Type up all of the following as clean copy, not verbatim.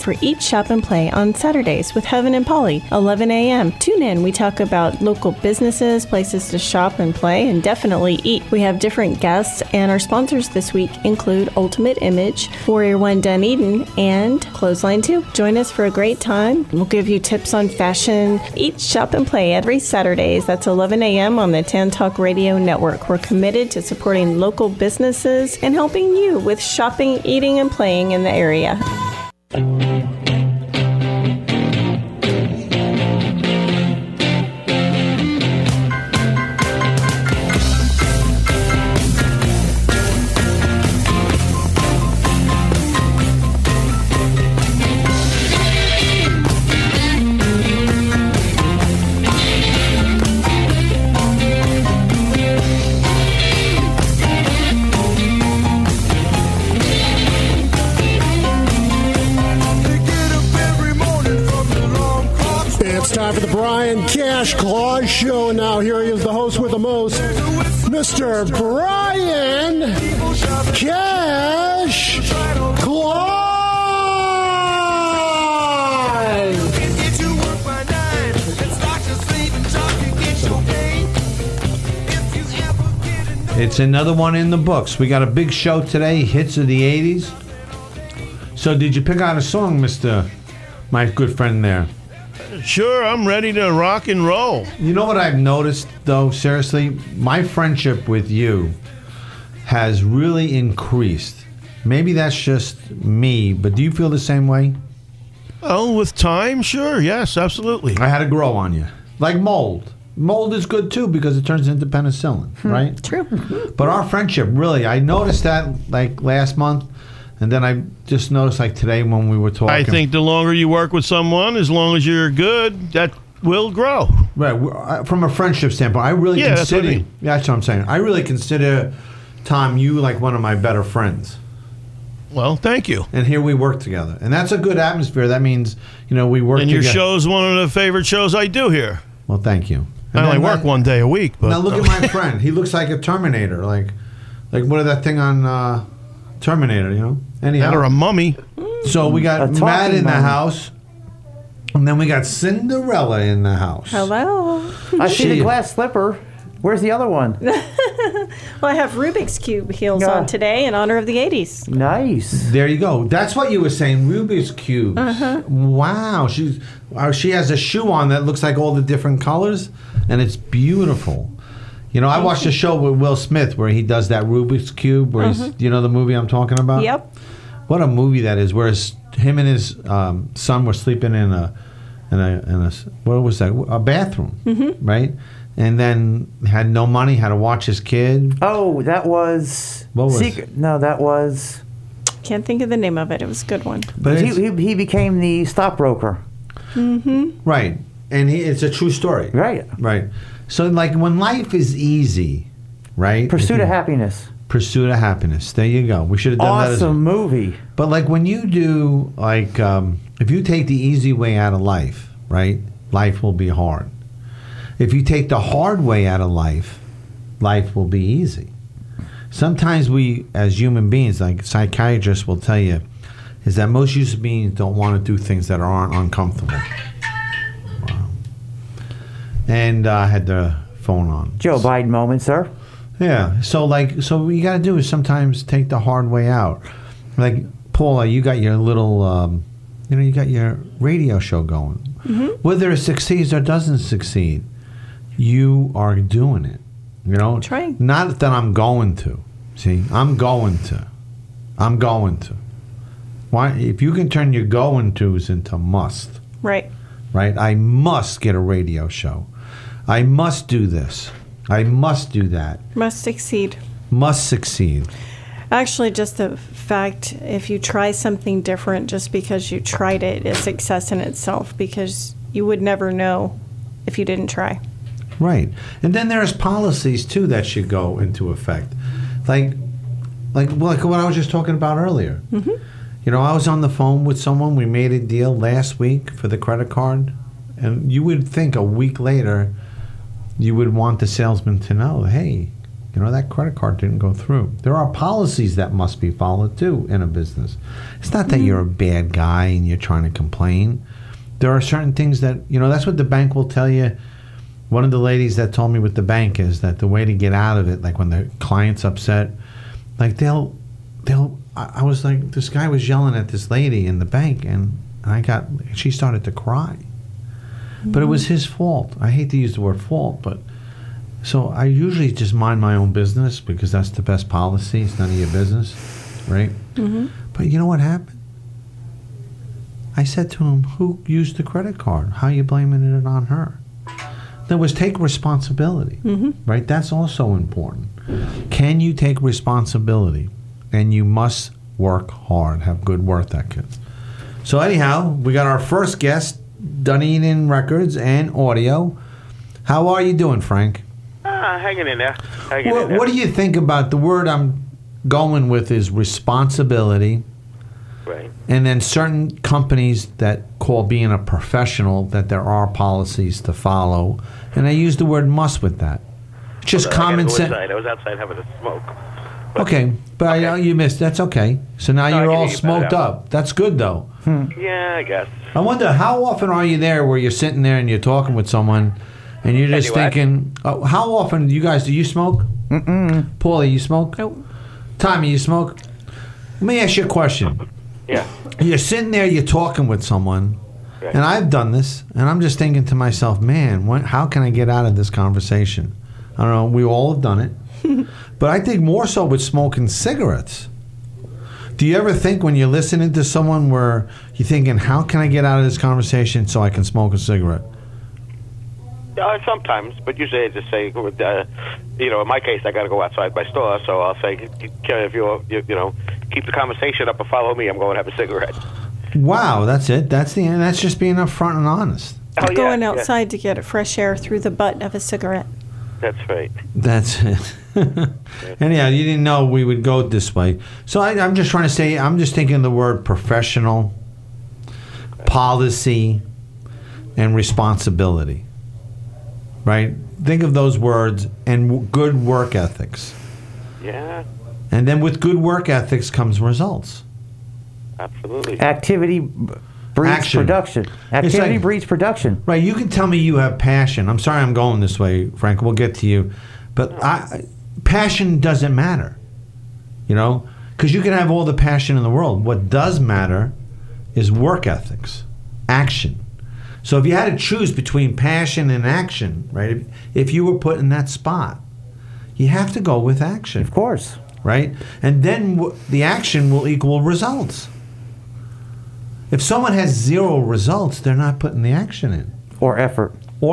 for Eat, Shop, and Play on Saturdays with Heaven and Polly, 11 a.m. Tune in. We talk about local businesses, places to shop and play, and definitely eat. We have different guests, and our sponsors this week include Ultimate Image, Warrior One Dunedin, and Clothesline 2. Join us for a great time. We'll give you tips on fashion. Eat, Shop, and Play every Saturdays. That's 11 a.m. on the Tan Talk Radio Network. We're committed to supporting local businesses and helping you with shopping, eating, and playing in the area. Cash Claus Show. Now here he is, the host with the most, Mr. Brian Cash Claus. It's another one in the books. We got a big show today, hits of the 80s. So did you pick out a song, my good friend there? Sure, I'm ready to rock and roll. You know what I've noticed, though, seriously? My friendship with you has really increased. Maybe that's just me, but do you feel the same way? Oh, with time, sure, yes, absolutely. I had to grow on you. Like mold. Mold is good, too, because it turns into penicillin, right? True. But our friendship, really, I noticed that, like, last month. And then I just noticed, like today when we were talking. I think the longer you work with someone, as long as you're good, that will grow. Right. From a friendship standpoint, I really consider. That's what I mean. That's what I'm saying. I really consider, Tom, you like one of my better friends. Well, thank you. And here we work together. And that's a good atmosphere. That means, we work together. And your show's one of the favorite shows I do here. Well, thank you. I only work one day a week. But now look at my friend. He looks like a Terminator. Like what is that thing on Terminator, Anyhow. Or a mummy. So we got Matt in the house. And then we got Cinderella in the house. Hello. I see the glass slipper. Where's the other one? Well, I have Rubik's Cube heels on today in honor of the 80s. Nice. There you go. That's what you were saying, Rubik's Cube. Uh-huh. Wow. She has a shoe on that looks like all the different colors, and it's beautiful. I watched a show with Will Smith where he does that Rubik's Cube, where he's, the movie I'm talking about? Yep. What a movie that is, where him and his son were sleeping in a what was that? A bathroom, right? And then had no money, had to watch his kid. Oh, that was... What was Secret? No, that was... Can't think of the name of it. It was a good one. But he became the stockbroker. Mm-hmm. Right. And it's a true story. Right. Right. So, like, when life is easy, right? Pursuit of Happiness. Pursuit of Happiness. There you go. We should have done that. Awesome movie. But, like, when you do, like, if you take the easy way out of life, right, life will be hard. If you take the hard way out of life, life will be easy. Sometimes we, as human beings, like psychiatrists will tell you, is that most human beings don't want to do things that aren't uncomfortable. Wow. And I had the phone on. Joe Biden moment, sir. Yeah. So what you got to do is sometimes take the hard way out. Like, Paula, you got your little, you got your radio show going. Mm-hmm. Whether it succeeds or doesn't succeed, you are doing it. Trying. Not that I'm going to. See, I'm going to. Why? If you can turn your going tos into must. Right. Right? I must get a radio show. I must do this. I must do that. Must succeed. Must succeed. Actually, just the fact, if you try something different just because you tried it, is success in itself, because you would never know if you didn't try. Right. And then there's policies, too, that should go into effect. Like what I was just talking about earlier. Mm-hmm. I was on the phone with someone. We made a deal last week for the credit card. And you would think a week later, you would want the salesman to know, hey, that credit card didn't go through. There are policies that must be followed too in a business. It's not that you're a bad guy and you're trying to complain. There are certain things that, that's what the bank will tell you. One of the ladies that told me with the bank is that the way to get out of it, like when the client's upset, like I was like, this guy was yelling at this lady in the bank, and she started to cry. But it was his fault. I hate to use the word fault, but so I usually just mind my own business because that's the best policy. It's none of your business, right? Mm-hmm. But you know what happened? I said to him, who used the credit card? How are you blaming it on her? That was take responsibility, right? That's also important. Can you take responsibility? And you must work hard, have good work ethic. So anyhow, we got our first guest, Dunedin Records and Audio. How are you doing, Frank? Hanging in there. What do you think about the word I'm going with is responsibility? Right. And then certain companies that call being a professional that there are policies to follow. And I use the word must with that. Just common sense. I was outside having a smoke. Okay, but you missed. That's okay. So now you're all smoked up. That's good, though. Yeah, I guess. I wonder, how often are you there where you're sitting there and you're talking with someone and you're just thinking, how often do you smoke? Mm-mm. Paulie, you smoke? Nope. Tommy, you smoke? Let me ask you a question. Yeah. You're sitting there, you're talking with someone, right. And I've done this, and I'm just thinking to myself, man, how can I get out of this conversation? I don't know, we all have done it. But I think more so with smoking cigarettes. Do you ever think when you're listening to someone where you're thinking, how can I get out of this conversation so I can smoke a cigarette? Sometimes, but usually I just say, in my case, I got to go outside my store, so I'll say, if you keep the conversation up and follow me, I'm going to have a cigarette. Wow, that's it. That's the end. That's just being upfront and honest. Going outside to get a fresh air through the butt of a cigarette. That's right. That's it. Anyhow, you didn't know we would go this way. So I'm just trying to say, I'm just thinking the word professional, policy, and responsibility. Right? Think of those words and good work ethics. Yeah. And then with good work ethics comes results. Absolutely. Activity breeds Action. production. Activity breeds production. Right. You can tell me you have passion. I'm sorry I'm going this way, Frank. We'll get to you. But passion doesn't matter. Because you can have all the passion in the world. What does matter is work ethics, action. So if you had to choose between passion and action, right, if you were put in that spot, you have to go with action. Of course. Right? And then the action will equal results. If someone has zero results, they're not putting the action in. Or effort.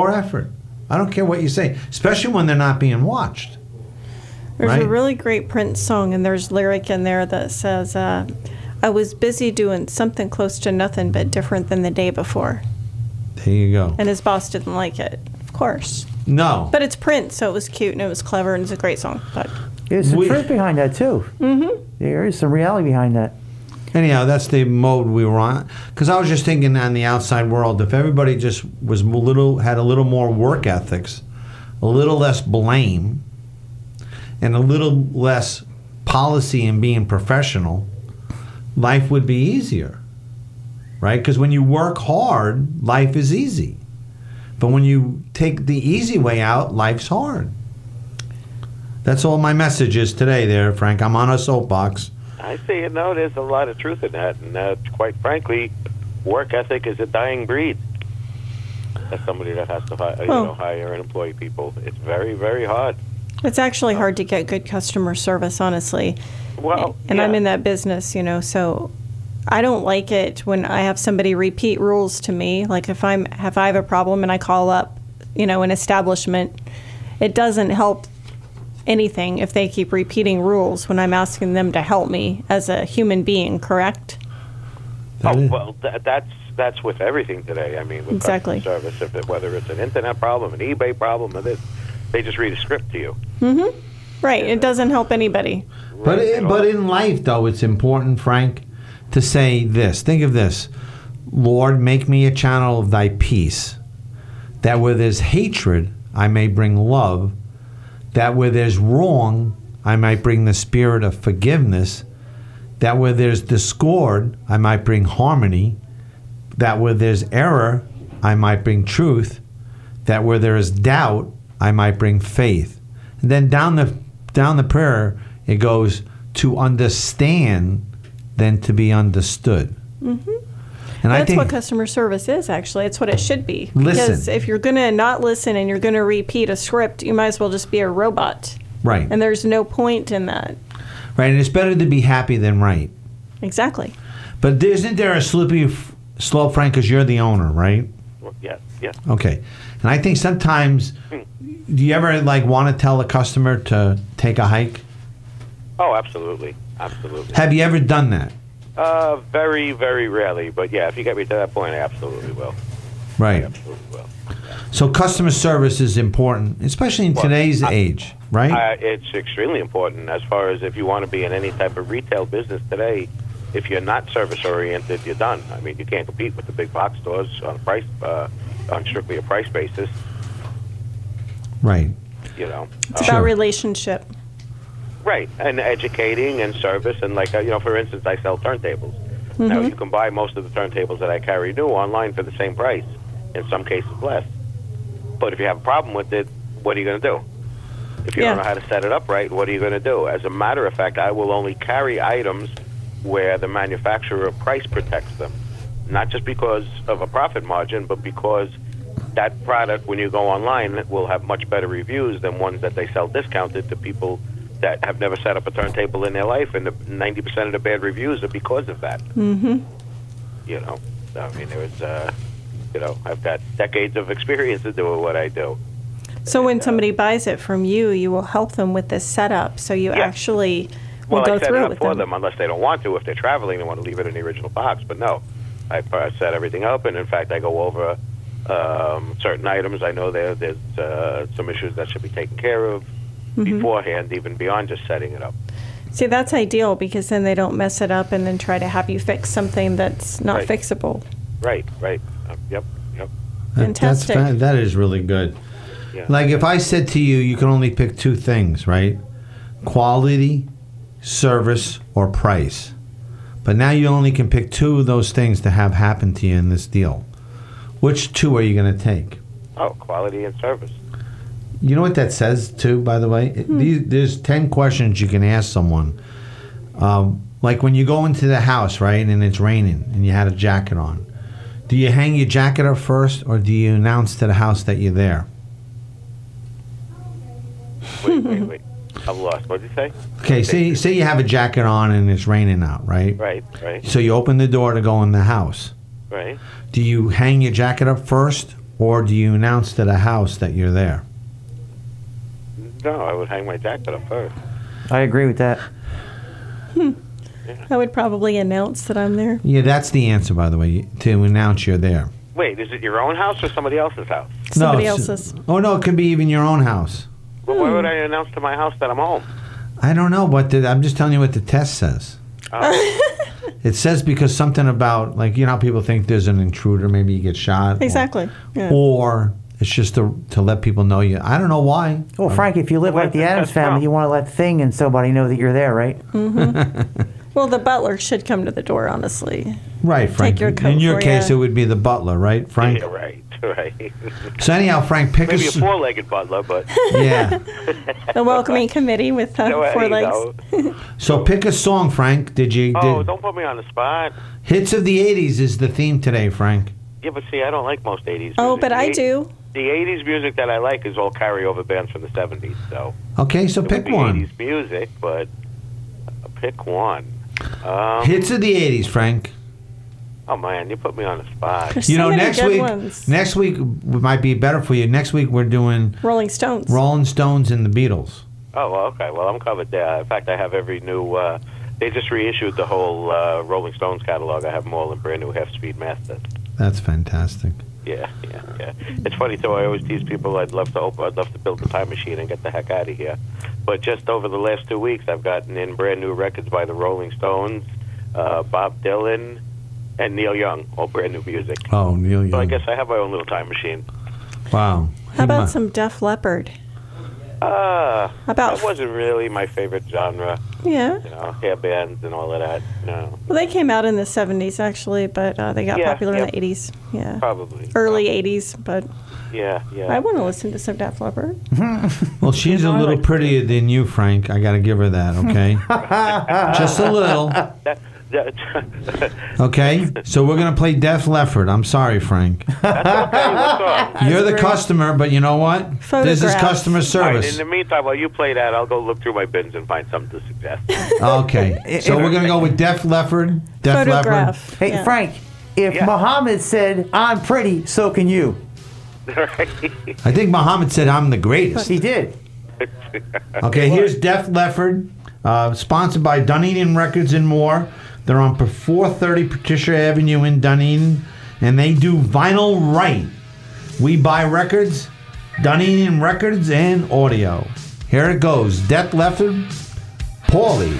I don't care what you say, especially when they're not being watched. There's a really great Prince song, and there's lyric in there that says, I was busy doing something close to nothing but different than the day before. There you go. And his boss didn't like it, of course. No. But it's Prince, so it was cute and it was clever and it's a great song. But there's some truth behind that, too. Mm-hmm. There is some reality behind that. Anyhow, that's the mode we were on. Because I was just thinking on the outside world, if everybody just had a little more work ethics, a little less blame, and a little less policy in being professional, life would be easier. Right? Because when you work hard, life is easy. But when you take the easy way out, life's hard. That's all my message is today there, Frank. I'm on a soapbox. I see. There's a lot of truth in that. And quite frankly, work ethic is a dying breed. As somebody that has to hire and employ people, it's very, very hard. It's actually hard to get good customer service, honestly. Well, and I'm in that business, so I don't like it when I have somebody repeat rules to me. Like if I have a problem and I call up, an establishment, it doesn't help anything if they keep repeating rules when I'm asking them to help me as a human being, correct? Well, that's with everything today. I mean, with exactly. customer service, whether it's an internet problem, an eBay problem, they just read a script to you. Mm-hmm. Right. It doesn't help anybody. But in life, though, it's important, Frank, to say this. Think of this. Lord, make me a channel of thy peace, that where there's hatred, I may bring love, That where there's wrong, I might bring the spirit of forgiveness. That where there's discord, I might bring harmony. That where there's error, I might bring truth. That where there is doubt, I might bring faith. And then down the prayer, it goes to understand than to be understood. Mm-hmm. And That's I think what customer service is, actually. It's what it should be. Listen. Because if you're going to not listen and you're going to repeat a script, you might as well just be a robot. right, And there's no point in that. right, and it's better to be happy than right. Exactly. But isn't there a slippery slope, Frank? Because you're the owner, right? Well, yes, yes. Okay, and I think sometimes, do you ever want to tell a customer to take a hike? Oh, absolutely, absolutely. Have you ever done that? Very, very rarely, but yeah, if you get me to that point, I absolutely will. Right. Absolutely will. So customer service is important, especially in today's age, right? It's extremely important as far as if you want to be in any type of retail business today. If you're not service-oriented, you're done. I mean, you can't compete with the big box stores on price, on strictly a price basis. Right. You know. It's Sure. about relationship. Right, and educating and service, and for instance, I sell turntables. Mm-hmm. Now, you can buy most of the turntables that I carry new online for the same price, in some cases less. But if you have a problem with it, what are you going to do? If you don't know how to set it up right, what are you going to do? As a matter of fact, I will only carry items where the manufacturer price protects them, not just because of a profit margin, but because that product, when you go online, will have much better reviews than ones that they sell discounted to people that have never set up a turntable in their life, and 90% of the bad reviews are because of that. Mm-hmm. I mean, I've got decades of experience to do what I do. So when somebody buys it from you, you will help them with this setup. So you actually will go I set through it it up with for them. them unless they don't want to. If they're traveling, they want to leave it in the original box. But no, I set everything up, and in fact, I go over certain items. I know there's some issues that should be taken care of beforehand, even beyond just setting it up. See, that's ideal because then they don't mess it up and then try to have you fix something that's not fixable. Right. Yep. Fantastic. That is really good. Yeah. Like if I said to you, you can only pick two things, right? Quality, service, or price. But now you only can pick two of those things to have happen to you in this deal. Which two are you going to take? Oh, quality and service. You know what that says, too, by the way? There's 10 questions you can ask someone. Like when you go into the house, right, and it's raining and you had a jacket on. Do you hang your jacket up first, or do you announce to the house that you're there? Wait. I'm lost. What did you say? Okay, say you have a jacket on and it's raining out, right? Right. So you open the door to go in the house. Right. Do you hang your jacket up first, or do you announce to the house that you're there? No, I would hang my jacket up first. I agree with that. I would probably announce that I'm there. Yeah, that's the answer, by the way, to announce you're there. Wait, is it your own house or somebody else's house? Somebody it's- else's. Oh, no, it could be even your own house. Well, why would I announce to my house that I'm home? I don't know, but I'm just telling you what the test says. It says because something about, like, you know how people think there's an intruder, maybe you get shot. Exactly. Yeah. Or it's just to let people know you. I don't know why. Well, Frank, if you live like the Addams family, you want to let Thing and somebody know that you're there, right? Well, the butler should come to the door, honestly. Right, Frank. your coat In your for case, ya. it would be the butler, right, Frank? Yeah, right. So anyhow, Frank, pick Maybe a us. four-legged butler, but Yeah. The welcoming committee with four legs. So pick a song, Frank. don't put me on the spot. Hits of the 80s is the theme today, Frank. Yeah, but see, I don't like most 80s music. Oh, but The I 80s do. The 80s music that I like is all carryover bands from the 70s, so Okay, so it pick would be one. 80s music, but pick one. Hits of the 80s, Frank. Oh, man, you put me on the spot. There's You so know, many next good week, ones. next week might be better for you. Next week we're doing Rolling Stones. Rolling Stones and the Beatles. Oh, well, okay. Well, I'm covered there. In fact, I have every new... they just reissued the whole Rolling Stones catalog. I have them all in brand new half-speed masters. That's fantastic. Yeah. It's funny, too. I always tease people I'd love to build a time machine and get the heck out of here. But just over the last 2 weeks, I've gotten in brand new records by the Rolling Stones, Bob Dylan, and Neil Young, all brand new music. Oh, Neil Young. So I guess I have my own little time machine. Wow. How about some Def Leppard? About that wasn't really my favorite genre. Yeah. Hair bands and all of that. No. Well, they came out in the 70s actually, but they got popular in the 80s. Yeah. Probably. Early 80s, but Yeah. I want to listen to some Def Leppard. Well, she's a little prettier than you, Frank. I got to give her that, okay? Just a little. Okay? So we're going to play Def Leppard. I'm sorry, Frank. You're the customer, but you know what? This is customer All right, service. in the meantime, while you play that, I'll go look through my bins and find something to suggest. Okay. So we're going to go with Def Leppard. Def Leppard. Photograph. Hey, Yeah. Frank, if Yeah. Muhammad said, I'm pretty, so can you. I think Muhammad said I'm the greatest. He did. Okay, here's Def Leppard, sponsored by Dunedin Records and more. They're on 430 Patricia Avenue in Dunedin, and they do vinyl right. We buy records, Dunedin Records and audio. Here it goes, Def Leppard, Paulie.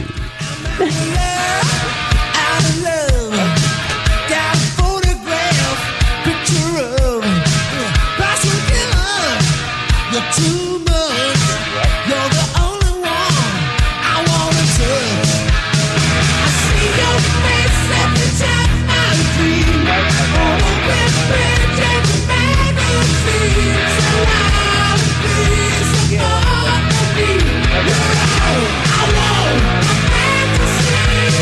Too much. You're the only one I wanna touch. I see your face every time I dream. On a web page and a magazine. So loud and please, so far from me. You're all I want, a fantasy.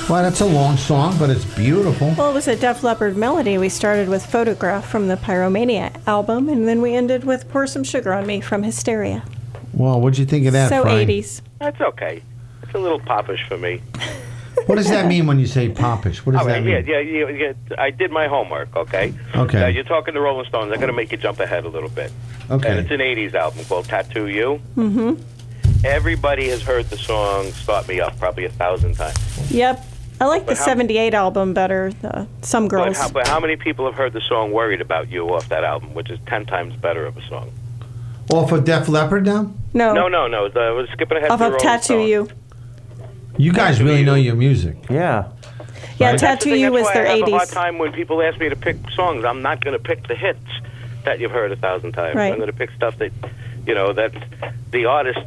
Well, that's a long song, but it's beautiful. Well, it was a Def Leppard melody. We started with Photograph from the Pyromania album, and then we ended with Pour Some Sugar on Me from Hysteria. Well, what'd you think of that, So Frank? 80s. That's okay. It's a little popish for me. What does that mean when you say popish? What does All that right, mean? yeah. I did my homework, okay? Okay. You're talking to Rolling Stones. I'm going to make you jump ahead a little bit. Okay. And it's an 80s album called Tattoo You. Mm-hmm. Everybody has heard the song Start Me Up probably 1,000 times. Yep. I like the But how- 78 album better, Some Girls. But how many people have heard the song Worried About You off that album, which is 10 times better of a song? Off of Def Leppard now? No. No. We're skipping ahead Off to of Rolling Tattoo Stones. You. You guys really know your music. Yeah. Yeah, Right. That's the Tattoo thing, You was that's their why I have a hard 80s. time when people ask me to pick songs. I'm not going to pick the hits that you've heard 1,000 times. Right. I'm going to pick stuff that, that the artist,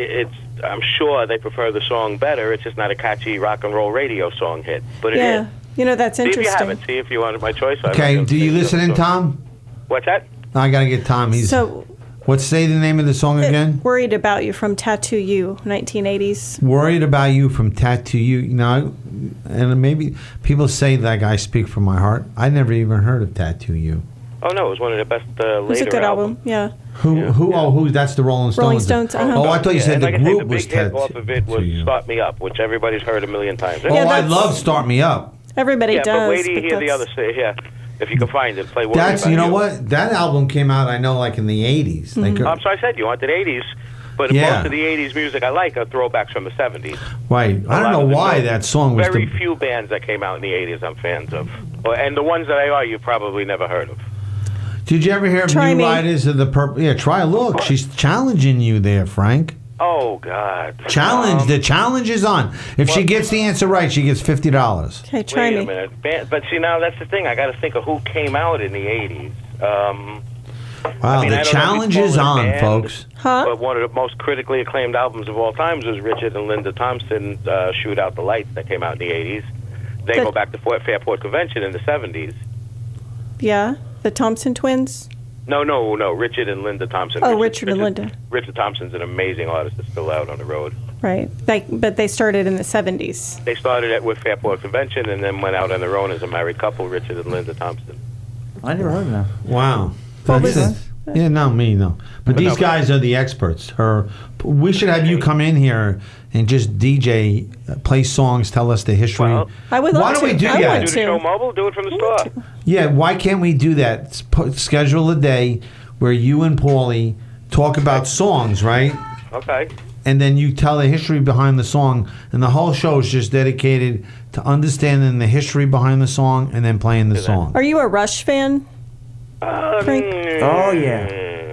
I'm sure they prefer the song better. It's just not a catchy rock and roll radio song hit. But it Yeah. is. You know, that's See if you interesting. haven't. See if you wanted my choice. Okay, do you listen in, Tom? What's that? I got to get Tom. So, Say the name of the song again? Worried About You from Tattoo You, 1980s. Worried About You from Tattoo You. Now, and maybe people say that I speak from my heart. I never even heard of Tattoo You. Oh, no, it was one of the best later It was a good album, yeah. Who? That's the Rolling Stones. Rolling Stones, uh-huh. Oh, I thought you Yeah, said and the like I say, group the was big hit Tattoo off of it was You. Start Me Up, which everybody's heard a million times. Oh, Yeah, I that's- love Start Me Up. Everybody Yeah, does. but wait till you hear the that's- other say, yeah. If you can find it, play Worried That's, About you know You. what? That album came out, I know, like in the 80s. Like, So I said you wanted 80s, but Yeah. most of the 80s music I like are throwbacks from the 70s. right. I don't know why that song was Very the... few bands that came out in the 80s I'm fans of. And the ones that I are, you've probably never heard of. Did you ever hear of Try New Me. Riders of the Purple? Yeah, try a look. She's challenging you there, Frank. Oh, God. Challenge. The challenge is on. If she gets the answer right, she gets $50. Okay, try Wait a me. minute. But see, now that's the thing. I got to think of who came out in the 80s. Wow, I mean, I the don't know if challenge you'd is call it a on, band, folks. Huh? But one of the most critically acclaimed albums of all times was Richard and Linda Thompson's Shoot Out the Lights that came out in the 80s. They The- go back to Fairport Convention in the 70s. Yeah, the Thompson twins. No, Richard and Linda Thompson. Oh, Richard and Linda. Richard Thompson's an amazing artist that's still out on the road. Right. But they started in the 70s. They started with Fairport Convention and then went out on their own as a married couple, Richard and Linda Thompson. I never heard of that. Wow. What That's was- it. Yeah, not me, no. But these guys are the experts. We should have you come in here and just DJ, play songs, tell us the history. Well, I would love Why don't to. we do I that? want Do the to. show mobile, do it from the store. Yeah, why can't we do that? Schedule a day where you and Paulie talk about songs, right? Okay. And then you tell the history behind the song, and the whole show is just dedicated to understanding the history behind the song and then playing the song. Are you a Rush fan? Frank? Oh, yeah.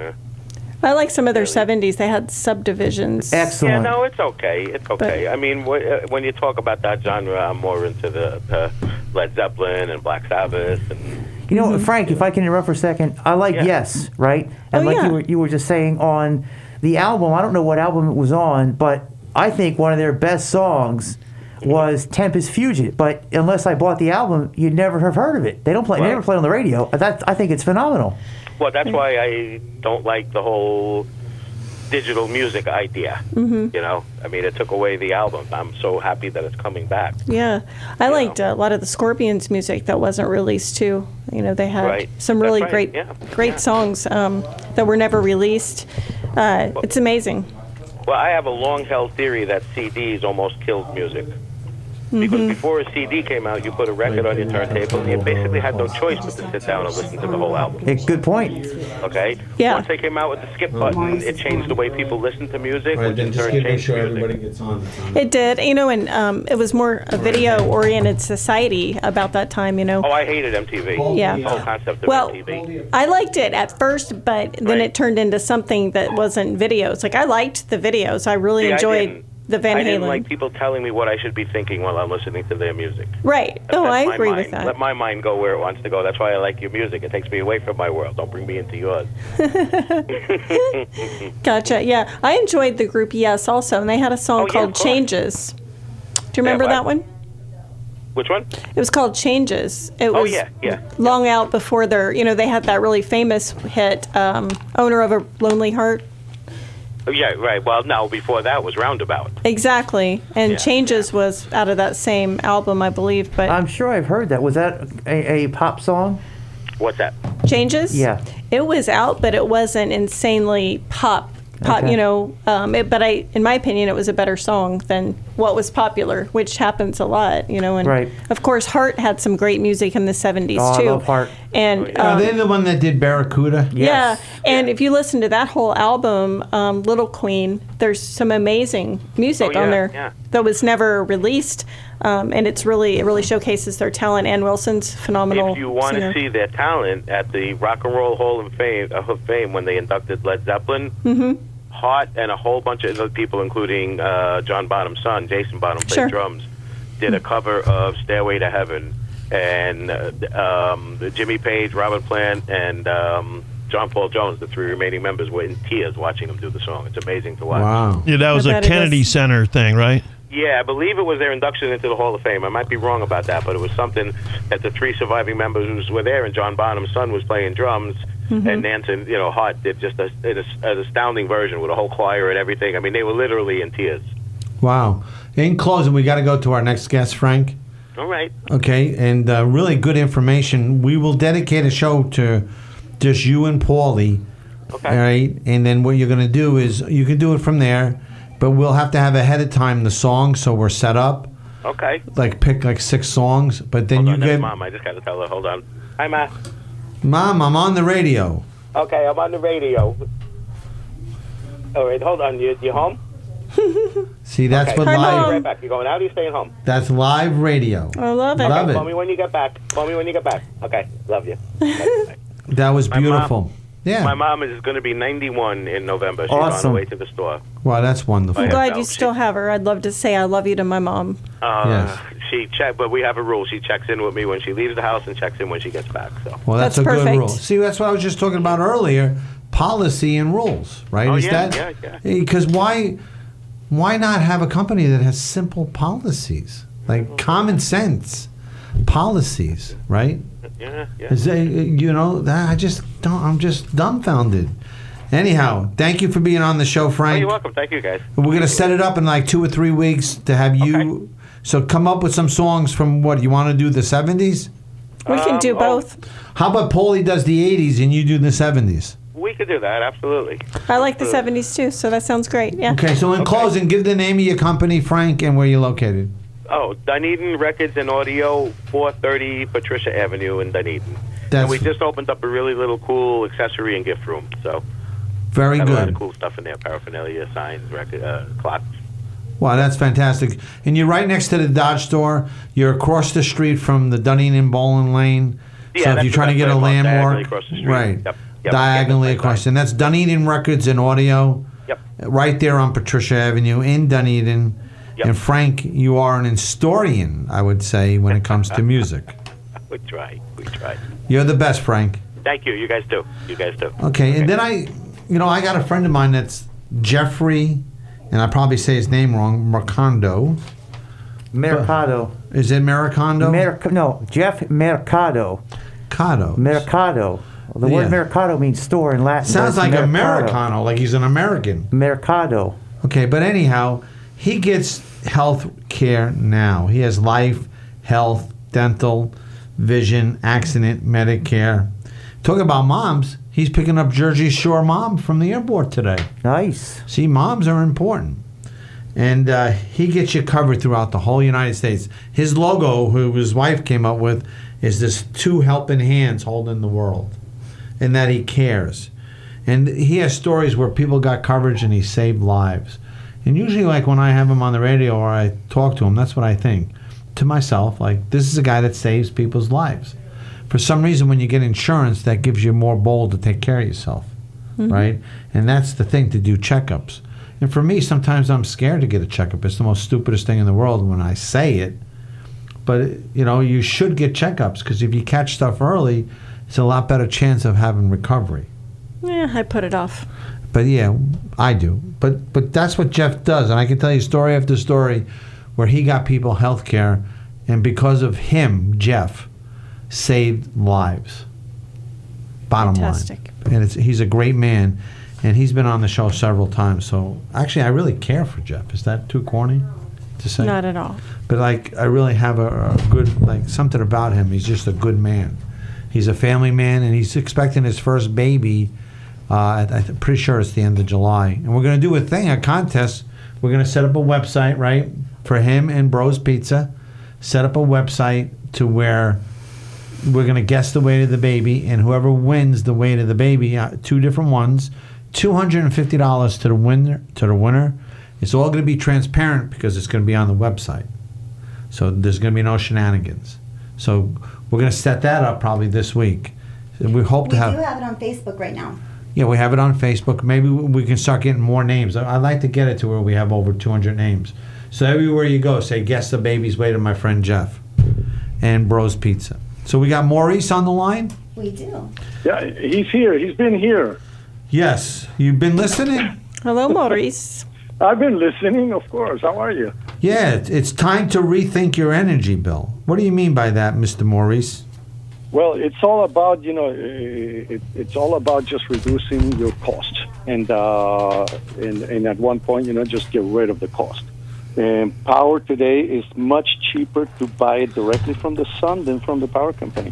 I like some of their 70s. They had subdivisions. Excellent. Yeah, no, it's okay. It's okay. I mean, when you talk about that genre, I'm more into the Led Zeppelin and Black Sabbath. And You know, Frank, if I can interrupt for a second, I like Yeah. Yes, right? And Oh, like yeah. you were just saying on the album, I don't know what album it was on, but I think one of their best songs was Tempest Fugit. But unless I bought the album, you'd never have heard of it. They don't play. They Right. never play on the radio. I think it's phenomenal. well, that's why I don't like the whole digital music idea. Mm-hmm. You know, I mean, it took away the album. I'm so happy that it's coming back. Yeah. I liked a lot of the Scorpions music that wasn't released, too. You know, they had Right. some That's really right. great Yeah. songs that were never released. It's amazing. Well, I have a long-held theory that CDs almost killed music. Mm-hmm. Because before a CD came out, you put a record on your turntable, and you basically had no choice but to sit down and listen to the whole album. Good point. Okay? Yeah. Once they came out with the skip button, it changed the way people listen to music, which in turn changed music. gets on. It did. You know, and it was more a video-oriented society about that time, you know. Oh, I hated MTV. Yeah. The whole concept of Well, MTV. I liked it at first, but then Right. it turned into something that wasn't videos. Like, I liked the videos. I really See, I enjoyed didn't. the Van I didn't Halen. like people telling me what I should be thinking while I'm listening to their music. Right. That's Oh, I my agree mind. with that. Let my mind go where it wants to go. That's why I like your music. It takes me away from my world. Don't bring me into yours. Gotcha. Yeah. I enjoyed the group Yes also, and they had a song Oh, yeah, called of course. Changes. Do you remember what? that one? Which one? It was called Changes. It Oh, was yeah. long out before their, they had that really famous hit, Owner of a Lonely Heart. Oh, yeah, right. Well, no, before that was Roundabout. Exactly. And Yeah. Changes was out of that same album, I believe. But I'm sure I've heard that. Was that a pop song? What's that? Changes? Yeah. It was out, but it wasn't insanely pop. Okay. You know, but in my opinion, it was a better song than what was popular, which happens a lot, you know. And Right. of course, Heart had some great music in the 70s Oh, I too. love Heart. And Are they the one that did Barracuda? yeah, Yes. and if you listen to that whole album, Little Queen, there's some amazing music Oh, yeah, on there yeah. that was never released, and it really showcases their talent. Ann Wilson's phenomenal. If you want singer. to see their talent at the Rock and Roll Hall of Fame when they inducted Led Zeppelin, Hart and a whole bunch of other people, including John Bonham's son, Jason Bonham, played Sure. drums, did a cover of Stairway to Heaven. And Jimmy Page, Robert Plant, and John Paul Jones, the three remaining members, were in tears watching them do the song. It's amazing to watch. Wow. Yeah, that was I a bet it Kennedy is. Center thing, right? Yeah, I believe it was their induction into the Hall of Fame. I might be wrong about that, but it was something that the three surviving members were there, and John Bonham's son was playing drums, and Nancy, Hart did just an astounding version with a whole choir and everything. I mean, they were literally in tears. Wow. In closing, we got to go to our next guest, Frank. All right. Okay, and really good information. We will dedicate a show to just you and Paulie. Okay. All right, and then what you're going to do is you can do it from there, but we'll have to have ahead of time the song so we're set up. Okay. Like pick like 6 songs, but then Hold you on, that's get Mom. I just got to tell her. Hold on. Hi, Ma. Mom, I'm on the radio. Okay, I'm on the radio. All right, hold on. You home? See, that's Okay. what Hi, live. Mom. Right back. You going out or you staying home? That's live radio. I love it. Love Call me it. when you get back. Call me when you get back. Okay. Love you. That was My beautiful. Yeah. My mom is going to be 91 in November. She's on Awesome. her way to the store. Wow, that's wonderful. I'm Yeah. glad No, you still have her. I'd love to say I love you to my mom. Yes. But we have a rule. She checks in with me when she leaves the house and checks in when she gets back. So. Well, that's That's a good perfect. rule. See, that's what I was just talking about earlier. Policy and rules, right? Oh, Is yeah, that yeah. because why not have a company that has simple policies, like common sense policies, right? Yeah. Is that, that I just don't. I'm just dumbfounded. Anyhow, thank you for being on the show, Oh, Frank. you're welcome. Thank you, guys. We're gonna set it up in like 2 or 3 weeks to have you. Okay. So come up with some songs from what you want to do the 70s. We can do both. How about Paulie does the 80s and you do the 70s? We could do that. Absolutely. I like the 70s too, so that sounds great. Yeah. Okay, so in closing, give the name of your company, Frank, and where you're located. Oh, Dunedin Records and Audio, 430 Patricia Avenue in Dunedin. That's And we just opened up a really little cool accessory and gift room. So very got a lot good. of cool stuff in there: paraphernalia, signs, record, clocks. Wow, that's fantastic. And you're right next to the Dodge store. You're across the street from the Dunedin Bowling Lane. Yeah, so if that's you're the trying to best get a way, diagonally landmark, across the street. right, Yep, diagonally yep, across, and that's Dunedin Records and Audio. Yep. Right there on Patricia Avenue in Dunedin. Yep. And Frank, you are an historian, I would say, when it comes to music. We try. You're the best, Frank. Thank you. You guys do. Okay, and then I got a friend of mine that's Jeffrey, and I probably say his name wrong, Mercado. Mercado. Is it Mercado? No, Jeff Mercado. Mercado. Mercado. The Yeah. word Mercado means store in Latin. Sounds but it's like Mercado. Americano, like he's an American. Mercado. Okay, but anyhow, he gets health care now. He has life, health, dental, vision, accident, Medicare. Talking about moms, he's picking up Jersey Shore mom from the airport today. Nice. See, moms are important. And he gets you covered throughout the whole United States. His logo, who his wife came up with, is this 2 helping hands holding the world. And that he cares. And he has stories where people got coverage and he saved lives. And usually, like when I have him on the radio or I talk to him, that's what I think to myself. Like, this is a guy that saves people's lives. For some reason, when you get insurance, that gives you more bold to take care of yourself, right? And that's the thing, to do checkups. And for me, sometimes I'm scared to get a checkup. It's the most stupidest thing in the world when I say it. But, you should get checkups because if you catch stuff early, it's a lot better chance of having recovery. Yeah, I put it off. But yeah, I do. But that's what Jeff does. And I can tell you story after story where he got people health care. And because of him, Jeff saved lives. Bottom Fantastic. line. And he's a great man. And he's been on the show several times. So actually, I really care for Jeff. Is that too corny to say? Not at all. But like, I really have a good, like, something about him. He's just a good man. He's a family man, and he's expecting his first baby. I'm pretty sure it's the end of July. And we're going to do a contest. We're going to set up a website, right, for him and Bros Pizza. Set up a website to where we're going to guess the weight of the baby, and whoever wins the weight of the baby, 2 different ones, $250 to the winner. It's all going to be transparent because it's going to be on the website. So there's going to be no shenanigans. So we're going to set that up probably this week. And we hope to have. We do have it on Facebook right now. Yeah, we have it on Facebook. Maybe we can start getting more names. I'd like to get it to where we have over 200 names. So everywhere you go, say, guess the baby's weight of my friend Jeff and Bros Pizza. So we got Maurice on the line? We do. Yeah, he's here. He's been here. Yes. You've been listening? Hello, Maurice. I've been listening, of course. How are you? Yeah, it's time to rethink your energy bill. What do you mean by that, Mr. Maurice? Well, it's all about, it's all about just reducing your cost. And at one point, just get rid of the cost. And power today is much cheaper to buy it directly from the sun than from the power company.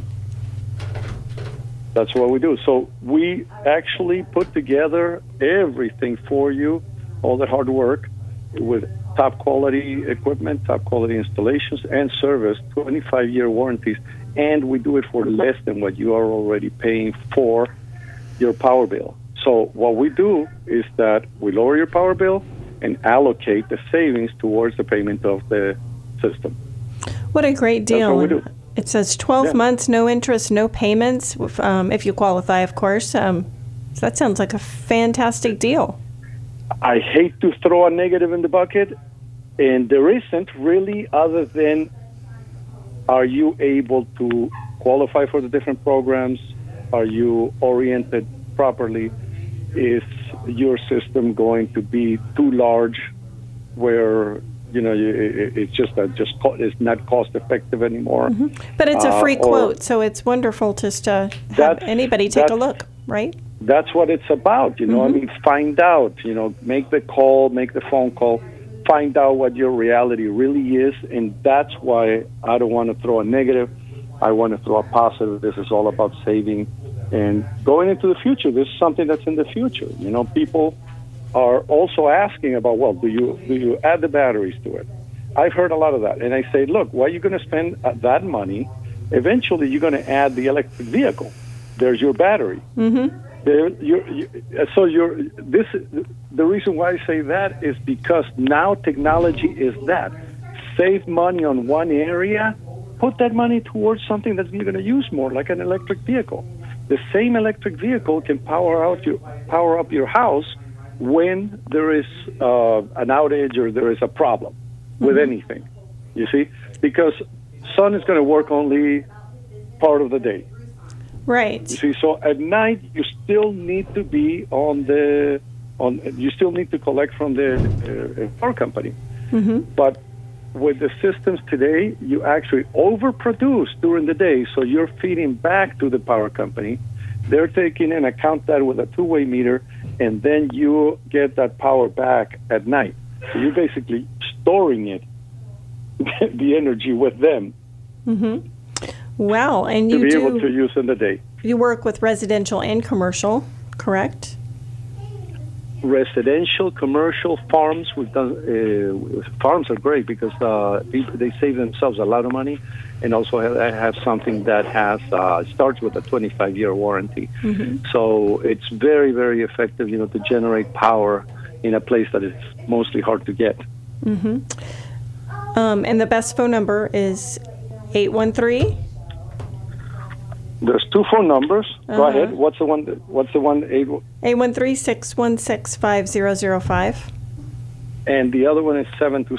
That's what we do. So we actually put together everything for you, all that hard work, with top quality equipment, top quality installations, and service, 25-year warranties, and we do it for less than what you are already paying for your power bill. So what we do is that we lower your power bill and allocate the savings towards the payment of the system. What a great deal. That's what we do. It says 12 months, no interest, no payments, if you qualify, of course. So that sounds like a fantastic deal. I hate to throw a negative in the bucket, and there isn't really, other than are you able to qualify for the different programs? Are you oriented properly? Is your system going to be too large where, it's just it's not cost effective anymore? Mm-hmm. But it's a free quote, so it's wonderful just to have anybody take a look, right? That's what it's about, Mm-hmm. I mean, find out, make the call, make the phone call, find out what your reality really is, and that's why I don't want to throw a negative. I want to throw a positive. This is all about saving and going into the future. This is something that's in the future. People are also asking about, well, do you add the batteries to it? I've heard a lot of that, and I say, look, why are you going to spend that money? Eventually, you're going to add the electric vehicle. There's your battery. Mm-hmm. The reason why I say that is because now technology is that. Save money on one area, put that money towards something that you're going to use more, like an electric vehicle. The same electric vehicle can power up your house when there is an outage or there is a problem with anything. You see, because sun is going to work only part of the day. Right. You see, so at night you still need to be you still need to collect from the power company. Mm-hmm. But with the systems today, you actually overproduce during the day, so you're feeding back to the power company. They're taking into account that with a two-way meter, and then you get that power back at night. So you're basically storing it, the energy with them. Mm-hmm. Wow, and to you be able to use in the day. You work with residential and commercial, correct? Residential, commercial, farms. We've done farms are great because they save themselves a lot of money, and also have something that has starts with a 25-year warranty. Mm-hmm. So it's very, very effective, to generate power in a place that is mostly hard to get. Mm-hmm. And the best phone number is 813. There's two phone numbers. Go ahead. What's the one? 813-616-5005. And the other one is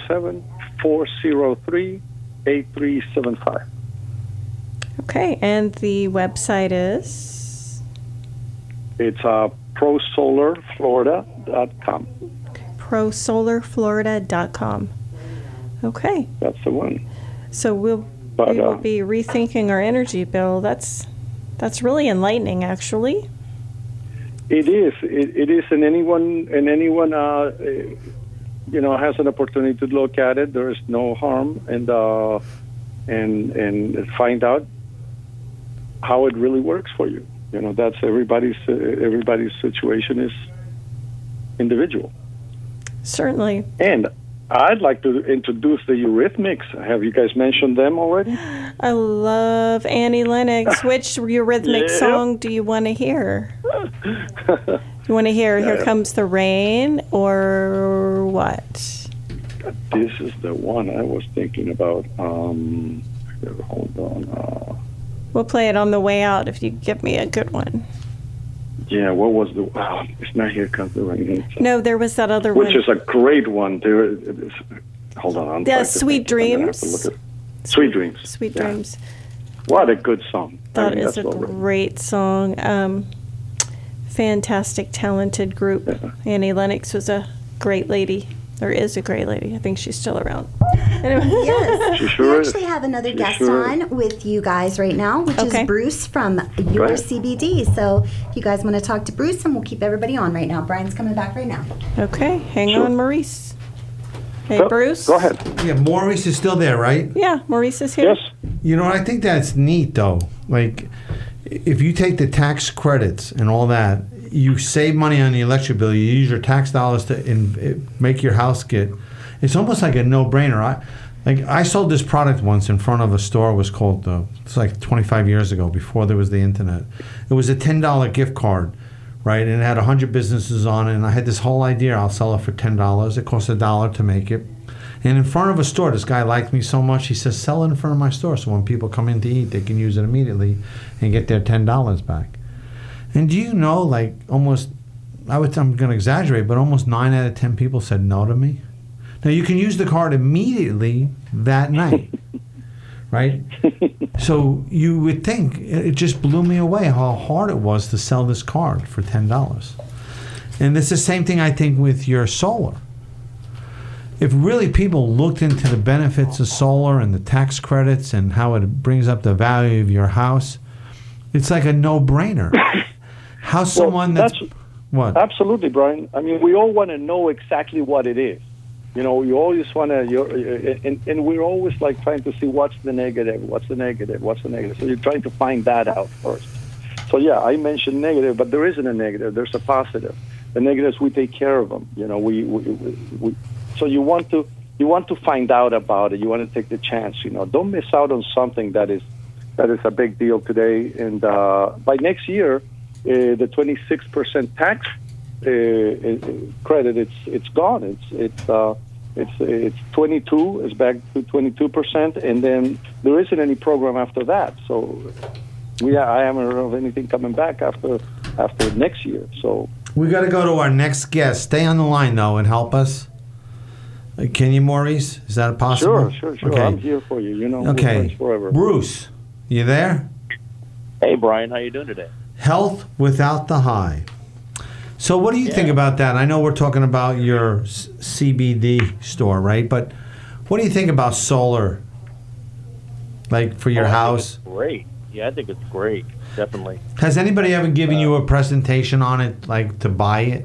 727-403-8375. Okay, and the website is? It's prosolarflorida.com. prosolarflorida.com. Okay. That's the one. So we will be rethinking our energy bill. That's really enlightening, actually. It is. It is, and anyone has an opportunity to look at it. There is no harm, and find out how it really works for you. That's everybody's situation is individual. Certainly. And I'd like to introduce the Eurythmics. Have you guys mentioned them already? I love Annie Lennox. Which Eurythmic song do you want to hear? You want to hear Here Comes the Rain or what? This is the one I was thinking about. Hold on. We'll play it on the way out if you give me a good one. Yeah, what was the... it's not Here Comes the Rain. No, there was that other one. Which is a great one. Hold on. Sweet Dreams. Sweet Dreams. Sweet Dreams. What a good song. That is a great song. Fantastic, talented group. Yeah. Annie Lennox was a great lady. Or is a great lady. I think she's still around. Anyway. Yes. She sure we actually have another guest on with you guys right now, which is Bruce from Your CBD. So if you guys want to talk to Bruce, and we'll keep everybody on right now. Brian's coming back right now. Okay. Hang on, Maurice. Hey, Bruce. Go ahead. Yeah, Maurice is still there, right? Yeah, Maurice is here. Yes. I think that's neat, though. Like, if you take the tax credits and all that, you save money on the electric bill. You use your tax dollars to make your house get. It's almost like a no-brainer. I sold this product once in front of a store. It was called. It's like 25 years ago, before there was the internet. It was a $10 gift card, right? And it had 100 businesses on it. And I had this whole idea. I'll sell it for $10. It cost $1 to make it. And in front of a store, this guy liked me so much. He says, "Sell it in front of my store, so when people come in to eat, they can use it immediately and get their $10 back." And do you know, like, almost, I'm going to exaggerate, but almost 9 out of 10 people said no to me. Now, you can use the card immediately that night, right? So you would think, it just blew me away how hard it was to sell this card for $10. And it's the same thing, I think, with your solar. If really people looked into the benefits of solar and the tax credits and how it brings up the value of your house, it's like a no-brainer. How someone what? Absolutely, Brian. I mean, we all want to know exactly what it is. You always want to, and we're always like trying to see what's the negative. So you're trying to find that out first. So yeah, I mentioned negative, but there isn't a negative. There's a positive. The negatives, we take care of them. So you want to find out about it. You want to take the chance. Don't miss out on something that is a big deal today. And by next year, the 26% tax credit, it's gone. It's 22. It's back to 22%, and then there isn't any program after that. So I haven't heard of anything coming back after next year. So we got to go to our next guest. Stay on the line though and help us. Can you, Maurice? Is that possible? Sure. Okay. I'm here for you. Okay. We're friends forever. Bruce, you there? Hey, Brian. How you doing today? Health without the high. So what do you think about that? I know we're talking about your CBD store, right? But what do you think about solar, like for your house? I think it's great. Yeah, I think it's great. Definitely. Has anybody ever given you a presentation on it, like to buy it?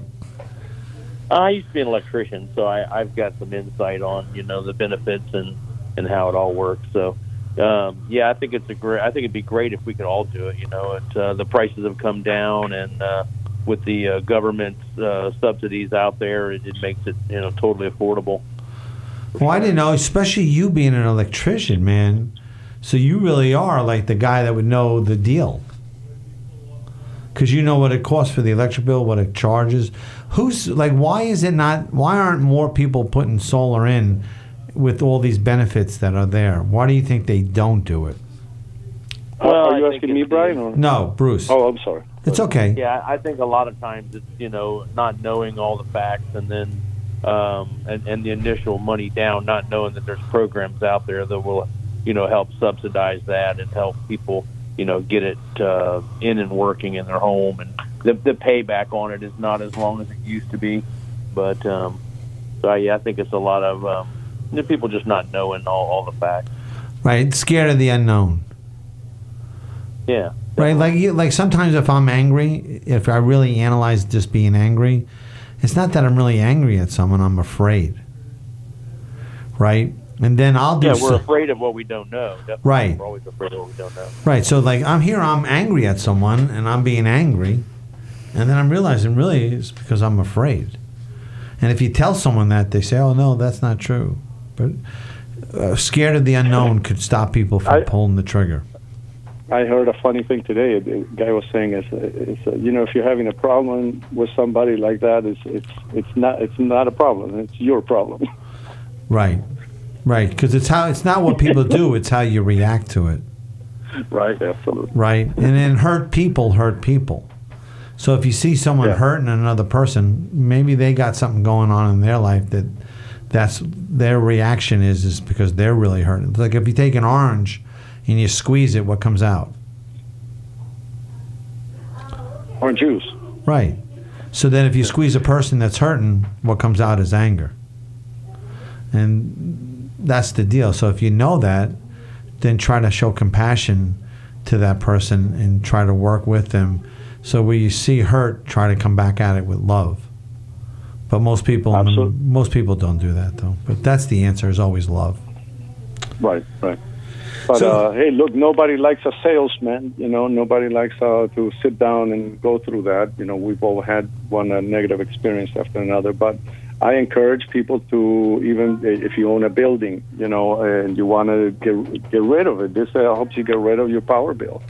I used to be an electrician, so I've got some insight on the benefits and how it all works. So I think it's I think it'd be great if we could all do it. The prices have come down, and with the government subsidies out there, it makes it totally affordable. Well, I didn't know, especially you being an electrician, man. So you really are like the guy that would know the deal, because you know what it costs for the electric bill, what it charges. Why aren't more people putting solar in with all these benefits that are there? Why do you think they don't do it? Well, are you asking me, Brian? Or? No, Bruce. Oh, I'm sorry. It's okay. Yeah, I think a lot of times it's not knowing all the facts, and then and the initial money down, not knowing that there's programs out there that will help subsidize that and help people get it in and working in their home, and the payback on it is not as long as it used to be. But I think it's a lot of people just not knowing all the facts. Right, scared of the unknown. Yeah. Right. Right, like sometimes if I'm angry, if I really analyze just being angry, it's not that I'm really angry at someone, I'm afraid. Right? And then I'll do we're afraid of what we don't know. Definitely. Right. We're always afraid of what we don't know. Right, so like I'm angry at someone, and I'm being angry, and then I'm realizing really it's because I'm afraid. And if you tell someone that, they say, oh no, that's not true. But scared of the unknown could stop people from pulling the trigger. I heard a funny thing today. The guy was saying, if you're having a problem with somebody like that, it's not a problem. It's your problem. Right, because it's not what people do. It's how you react to it. Right, absolutely. Right, and then hurt people. So if you see someone hurting another person, maybe they got something going on in their life that's their reaction is because they're really hurting. It's like if you take an orange and you squeeze it, what comes out? Orange juice. Right. So then if you squeeze a person that's hurting, what comes out is anger. And that's the deal. So if you know that, then try to show compassion to that person and try to work with them. So where you see hurt, try to come back at it with love. But most people don't do that, though. But that's the answer, is always love. Right. But hey, look, nobody likes a salesman. Nobody likes to sit down and go through that. We've all had one negative experience after another. But I encourage people to, even if you own a building, and you want to get rid of it, this helps you get rid of your power bill.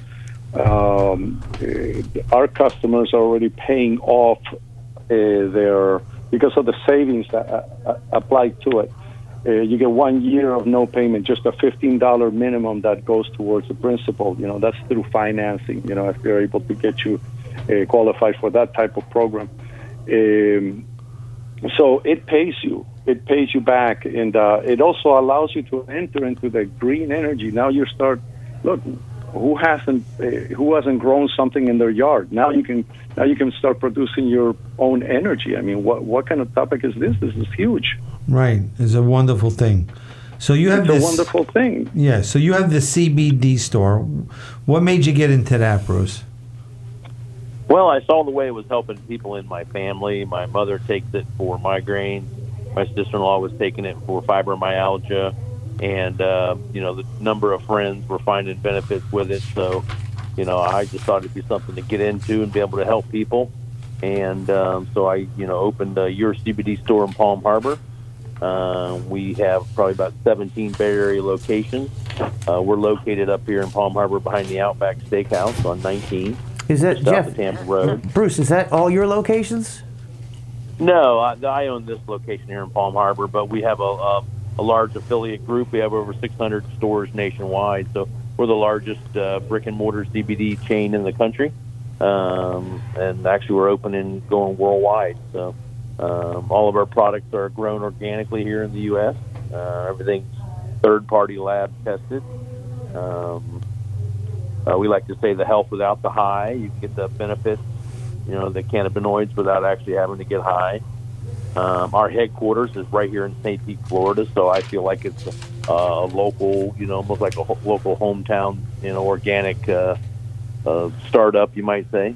Our customers are already paying off because of the savings that apply to it. You get 1 year of no payment, just a $15 minimum that goes towards the principal. That's through financing, if they're able to get you qualified for that type of program. So it pays you. It pays you back. And it also allows you to enter into the green energy. Now you start, look, who hasn't grown something in their yard? Now you can start producing your own energy. I mean, what kind of topic is this? This is huge. Right, it's a wonderful thing. So you have a wonderful thing. Yeah. So you have the CBD store. What made you get into that, Bruce? Well, I saw the way it was helping people in my family. My mother takes it for migraines. My sister-in-law was taking it for fibromyalgia. And, the number of friends were finding benefits with it. So, I just thought it'd be something to get into and be able to help people. And so I, opened Your CBD store in Palm Harbor. We have probably about 17 Bay Area locations. We're located up here in Palm Harbor behind the Outback Steakhouse on 19. Is that Jeff? Tampa Road. Bruce, is that all your locations? No, I own this location here in Palm Harbor, but we have a large affiliate group. We have over 600 stores nationwide, so we're the largest brick and mortar CBD chain in the country. And actually, we're opening, going worldwide. So all of our products are grown organically here in the U.S. Everything's third-party lab tested. We like to say the health without the high. You can get the benefits, the cannabinoids without actually having to get high. Our headquarters is right here in St. Pete, Florida, so I feel like it's a local, almost like a local hometown, organic startup, you might say.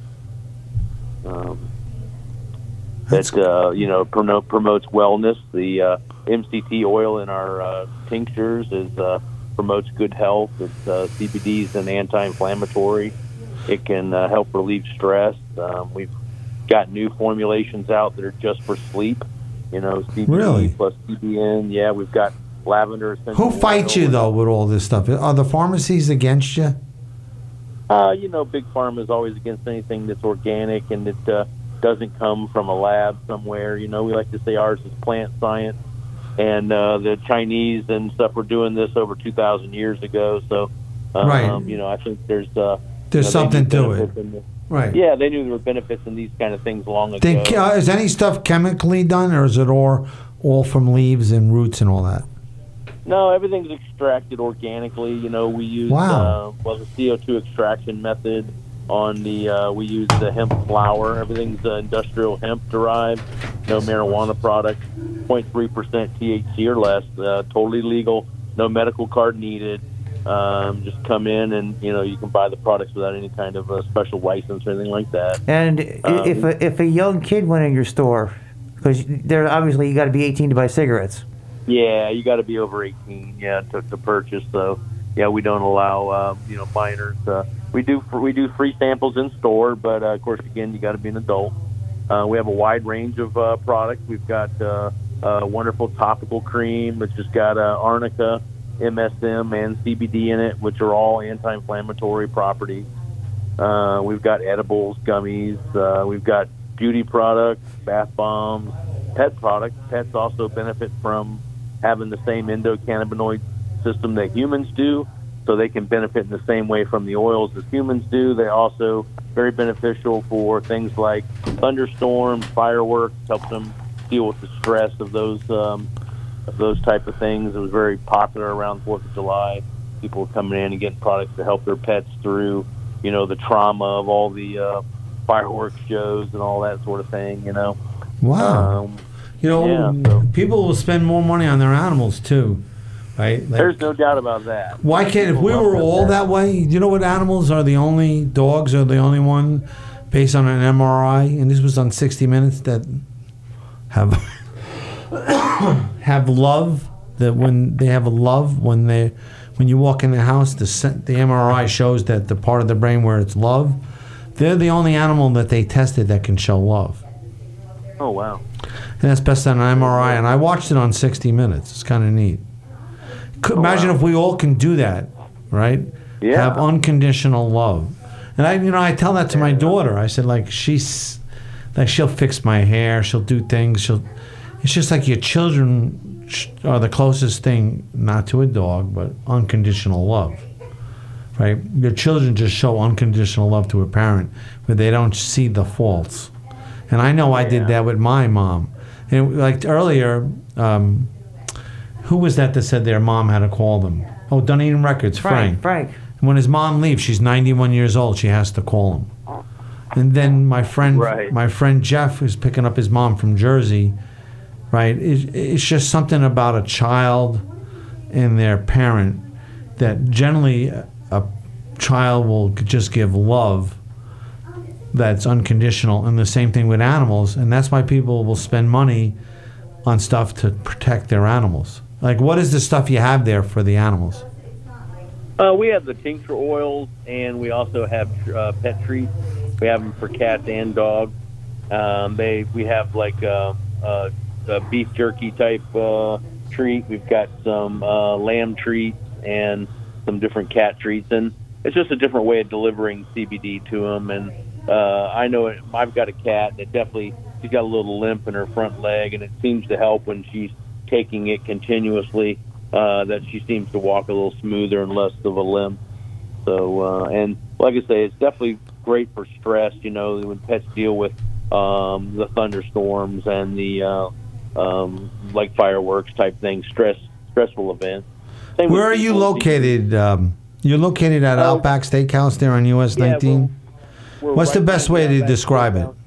That promotes wellness. The MCT oil in our tinctures promotes good health. It's CBD is an anti-inflammatory. It can help relieve stress. We've got new formulations out that are just for sleep. CBD really? Plus CBN. Yeah, we've got lavender essential. Who fights you though with all this stuff? Are the pharmacies against you? Big Pharma is always against anything that's organic and that doesn't come from a lab somewhere. We like to say ours is plant science, and the Chinese and stuff were doing this over 2,000 years ago. So, right. I think there's something to it. Right. Yeah, they knew there were benefits in these kind of things long ago. Is any stuff chemically done, or is it all from leaves and roots and all that? No, everything's extracted organically. We use the CO2 extraction method on the. We use the hemp flower. Everything's industrial hemp derived. No marijuana products. 0.3% THC or less. Totally legal. No medical card needed. Just come in and you can buy the products without any kind of a special license or anything like that. And if a young kid went in your store, because there obviously you got to be 18 to buy cigarettes. Yeah, you got to be over 18, to purchase. So yeah, we don't allow minors. We do free samples in store, but of course again you got to be an adult. We have a wide range of products. We've got a wonderful topical cream, which has got arnica, MSM, and CBD in it, which are all anti-inflammatory properties. We've got edibles, gummies. We've got beauty products, bath bombs, pet products. Pets also benefit from having the same endocannabinoid system that humans do, so they can benefit in the same way from the oils as humans do. They're also very beneficial for things like thunderstorms, fireworks, helps them deal with the stress of those type of things. It was very popular around 4th of July. People were coming in and getting products to help their pets through, the trauma of all the fireworks shows and all that sort of thing, Wow. People will spend more money on their animals, too, right? There's no doubt about that. Why can't, if we were all that way, you know what animals are the only, dogs are the only one, based on an MRI, and this was on 60 Minutes, that have love, that when they have a love, when you walk in the house, the MRI shows that the part of the brain where it's love, they're the only animal that they tested that can show love. Oh, wow. And that's based on an MRI, and I watched it on 60 Minutes. It's kind of neat. Imagine if we all can do that, right? Yeah. Have unconditional love. And I tell that to my daughter. I said, she'll fix my hair, she'll do things, it's just like your children are the closest thing, not to a dog, but unconditional love, right? Your children just show unconditional love to a parent where they don't see the faults. And I know I did that with my mom. And like earlier, who was that said their mom had to call them? Oh, Dunedin Records, Frank. Frank. And when his mom leaves, she's 91 years old, she has to call him. And then my friend Jeff, who's picking up his mom from Jersey, right? It's just something about a child and their parent that generally a child will just give love that's unconditional, and the same thing with animals, and that's why people will spend money on stuff to protect their animals. Like, what is the stuff you have there for the animals? We have the tincture oils, and we also have pet treats. We have them for cats and dogs. We have like a beef jerky type treat. We've got some lamb treats and some different cat treats, and it's just a different way of delivering CBD to them. And I know I've got a cat that she's got a little limp in her front leg, and it seems to help when she's taking it continuously, that she seems to walk a little smoother and less of a limp. So, and like I say, it's definitely great for stress, when pets deal with the thunderstorms and the like fireworks type things, stressful events. Where are you located? You're located at Outback Steakhouse there on US 19? What's the best way to describe it?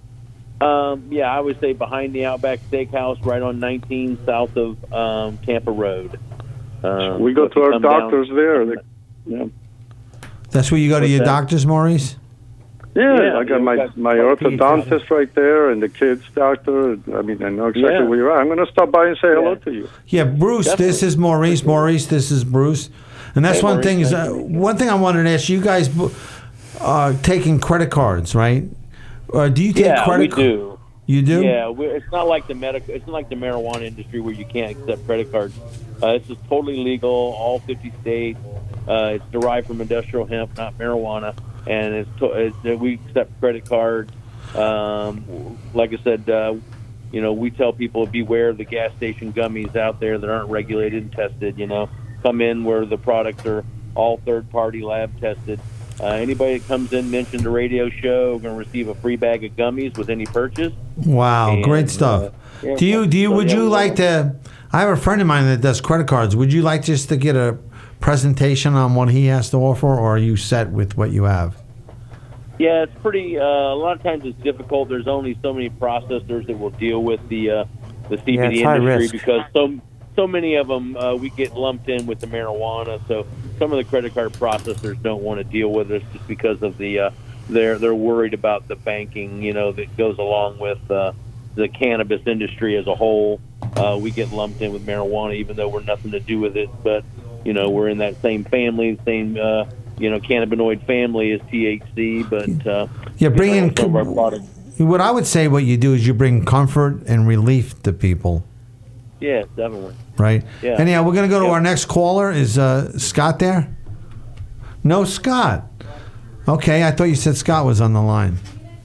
I would say behind the Outback Steakhouse, right on 19 south of Tampa Road. We go to our doctors there. That's where you go to your doctors, Maurice? Yeah, I got my orthodontist right there and the kids' doctor. I mean, I know exactly where you're at. I'm going to stop by and say hello to you. Yeah, Bruce, definitely. This is Maurice. Maurice, this is Bruce. And that's one thing I wanted to ask you guys, taking credit cards, right? Do you take credit cards? We do. You do? Yeah, it's not like the marijuana industry where you can't accept credit cards. This is totally legal, all 50 states. It's derived from industrial hemp, not marijuana, and we accept credit cards. Like I said, we tell people beware of the gas station gummies out there that aren't regulated and tested. Come in where the products are all third-party lab tested. Anybody that comes in, mentioned the radio show, are going to receive a free bag of gummies with any purchase. Wow, great stuff. Would you like to? I have a friend of mine that does credit cards. Would you like just to get a presentation on what he has to offer, or are you set with what you have? Yeah, it's pretty. A lot of times it's difficult. There's only so many processors that will deal with the CBD industry because so many of them we get lumped in with the marijuana. So some of the credit card processors don't want to deal with us just because of the they're worried about the banking, that goes along with the cannabis industry as a whole. We get lumped in with marijuana, even though we're nothing to do with it. But we're in that same family, same cannabinoid family as THC. But yeah, bring in some of our products. What I would say, what you do is you bring comfort and relief to people. Yeah, definitely. Right. Yeah. Anyhow, we're going to go to our next caller. Is Scott there? No, Scott. Okay, I thought you said Scott was on the line.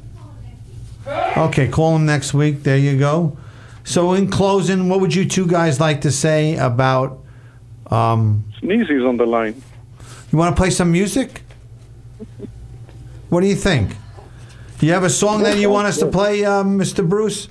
Okay, call him next week. There you go. So in closing, what would you two guys like to say about... Sneezy's on the line. You want to play some music? What do you think? Do you have a song that you want us to play, Mr. Bruce?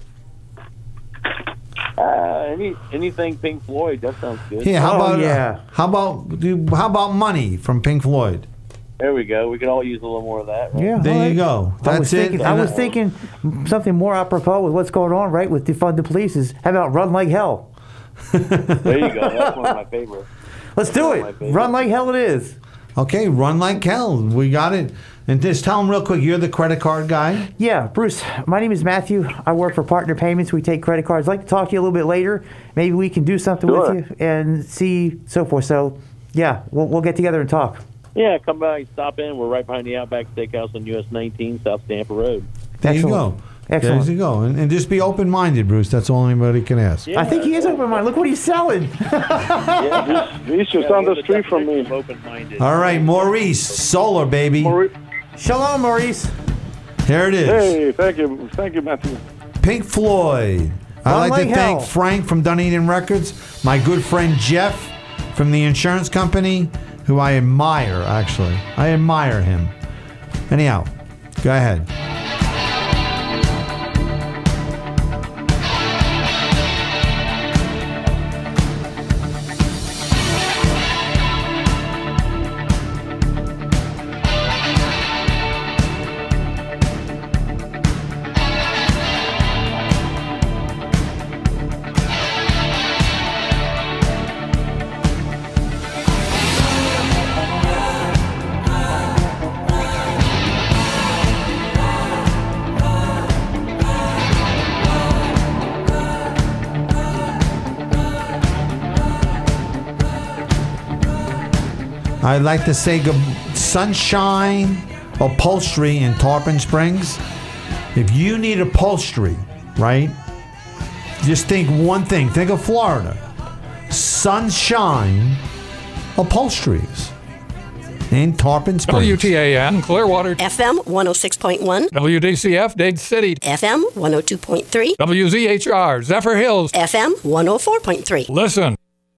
Anything Pink Floyd, that sounds good. Yeah, how about Money from Pink Floyd? There we go. We could all use a little more of that. Right? Yeah, there you go. That's it. I was thinking something more apropos with what's going on, right, with defund the police is, how about Run Like Hell? There you go. That's one of my favorites. Let's do it. Run Like Hell it is. Okay, Run Like Hell. We got it. And just tell them real quick, you're the credit card guy? Yeah, Bruce, my name is Matthew. I work for Partner Payments. We take credit cards. I'd like to talk to you a little bit later. Maybe we can do something with you and see so forth. So, yeah, we'll get together and talk. Yeah, come by, stop in. We're right behind the Outback Steakhouse on US 19, South Tampa Road. There you go. Excellent. There you go. And just be open-minded, Bruce. That's all anybody can ask. Yeah, I think he is open-minded. Look what he's selling. He's just down the street from me. Open-minded. All right, Maurice, solar, baby. Shalom, Maurice. Here it is. Hey, thank you, Matthew. Pink Floyd. I'd like to thank Frank from Dunedin Records, my good friend Jeff from the insurance company, who I admire, actually. I admire him. Anyhow, go ahead. I'd like to say Sunshine Upholstery in Tarpon Springs. If you need upholstery, right, just think one thing. Think of Florida. Sunshine Upholsteries in Tarpon Springs. WTAN, Clearwater. FM 106.1. WDCF, Dade City. FM 102.3. WZHR, Zephyr Hills. FM 104.3. Listen.